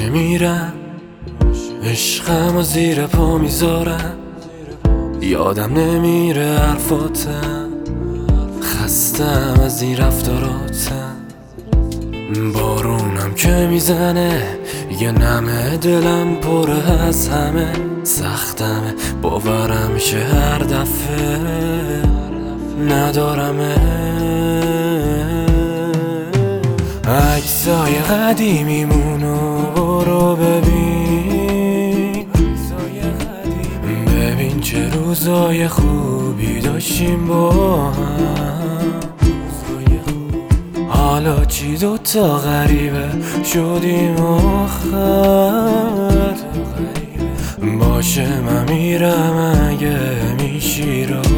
که میرم عشقم و زیر پا میذارم، یادم نمیره حرفاتم، خستم از این رفتاراتم. بارونم که میزنه یه نمه، دلم پره از همه، سختمه باورم میشه هر دفعه ندارمه. عکسای قدیمیمونو برو ببین چه روزای خوبی داشتیم با هم. حالا چی دوتا غریبه شدیم آخر. باشه من میرم اگه میشی راحت.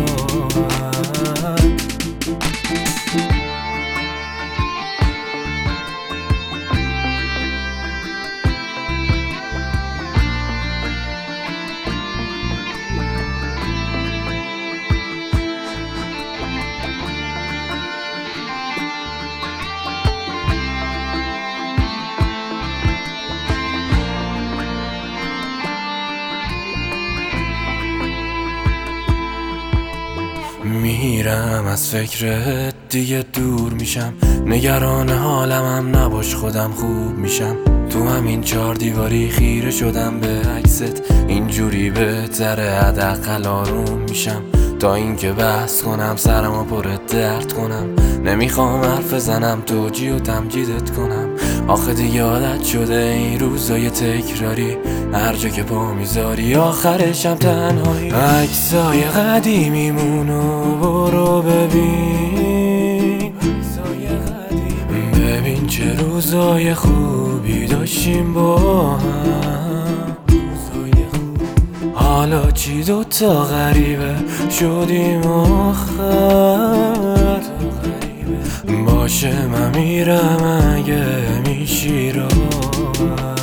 میرم از فکرت دیگه دور میشم، نگران حالمم نباش خودم خوب میشم. تو همین 4 دیواری خیره شدم به عکست، اینجوری بهتره حداقل آروم میشم تا اینکه بحث کنم سرمو پر درد کنم. نمیخوام حرف بزنم توجیه و تمجیدت کنم، آخه دیگه عادت شده این روزای تکراری، هر جا که پا میذاری آخرشم تنهایی. عکسای قدیمیمونو برو ببین چه روزای خوبی داشتیم با هم. حالا چی دوتا غریبه شدیم آخر. باشه من میرم اگه میشی راحت.